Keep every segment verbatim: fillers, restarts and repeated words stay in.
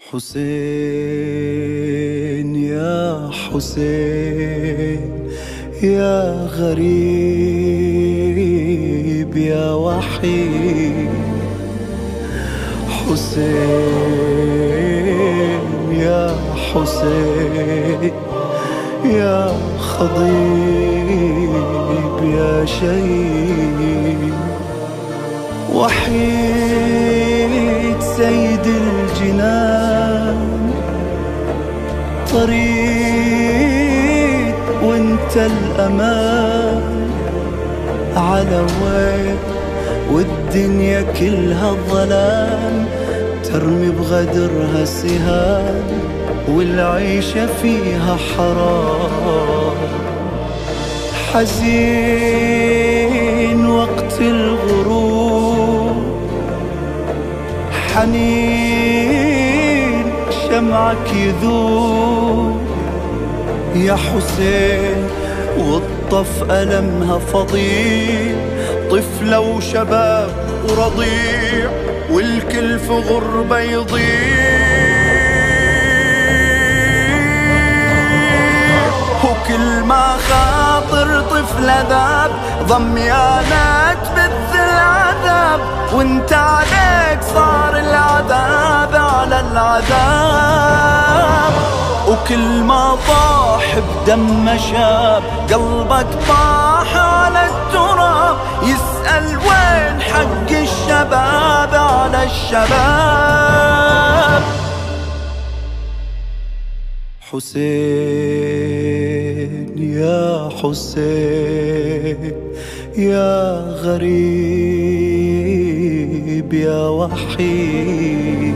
حسين يا حسين يا غريب يا وحيد، حسين يا حسين يا خضيب يا شهيد، وحيد سيد الجنان، طريد وانت الأمان، على وين والدنيا كلها ظلام، ترمي بغدرها سهام والعيشة فيها حرام، حزين وقت الغروب، حنين شمعك يذوب يا حسين، والطف ألمها فظيع، طفلة وشباب ورضيع والكل في غربة يضيع، وكل ما خاطر طفلة ذاب ضميانات بث العذاب، وانت عليك صار العذاب على العذاب، وكل ما طاح بدم شاب قلبك طاح على التراب، يسأل وين حق الشباب على الشباب. حسين يا حسين يا غريب يا وحيد،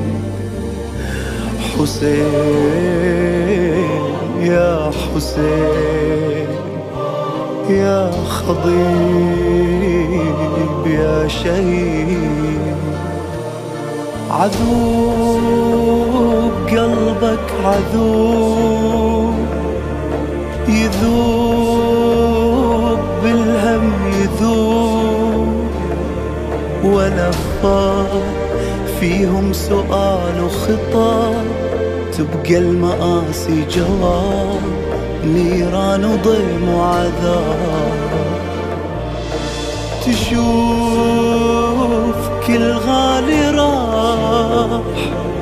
حسين يا حسين يا خضيب يا شهيد، عذوب قلبك عذوب، يذوب بالهم يذوب، ولا فار فيهم سؤال وخطاب، تبقى المآسي جواب، نيران وضيم وعذاب، تشوف كل غالي راح،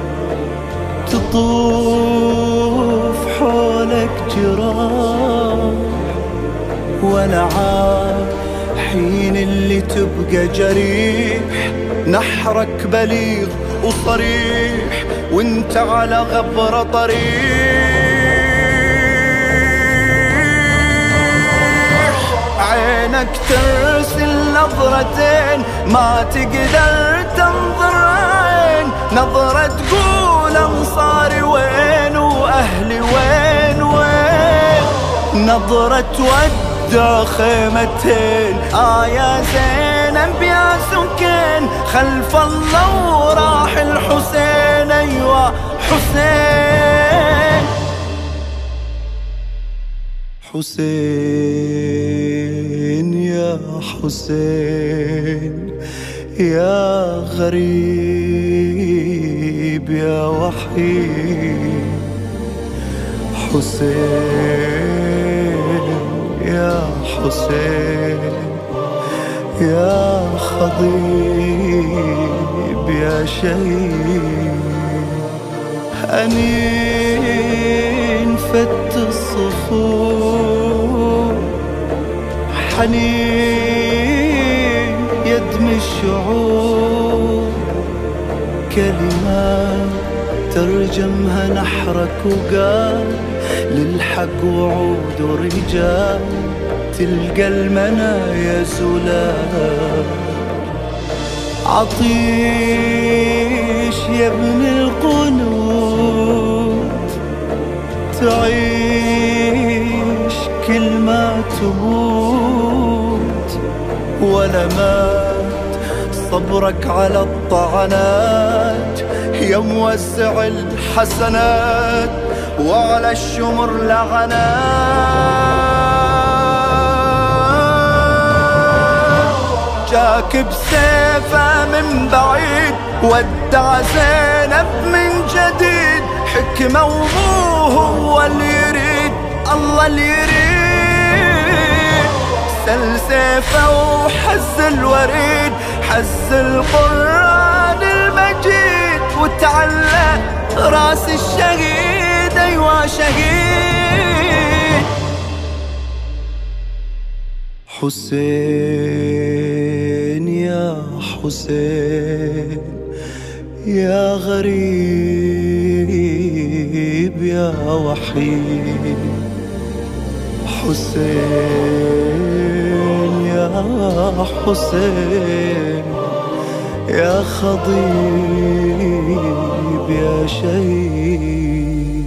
تطوف حولك جراح، ولا عاد حين اللي تبقى جريح، نحرك بليغ وصريح وانت على غبرة طريح، عينك ترسل نظرتين ما تقدر تنظر عين، نظرة تقول انصاري وين واهلي وين وين، نظرة تودع خيمتين، آه يا زينب يا سكين، خلف الله وراح الحسين، أيوة حسين. حسين يا حسين يا غريب يا وحيد، حسين يا حسين يا خضيب يا شهيد، أنين فت الصفوف، حنين يدمي الشعور، كلمات ترجمها نحرك وقال، للحق وعود ورجال تلقى المنايا زلال، عطيش يا ابن القنوت، تعيش كل ما تموت، ولا مات صبرك على الطعنات، يا موسع الحسنات وعلى الشمر لعنات، جاك بسيفه من بعيد ودع زينب من جديد، الحكمة ومو هو اللي يريد، الله اللي يريد. سل سيفه وحز الوريد، حز القرآن المجيد، وتعلق راس الشهيد، أيوة شهيد. حسين يا حسين يا غريب يا وحيد، حسين يا حسين يا خضيب يا شهيد.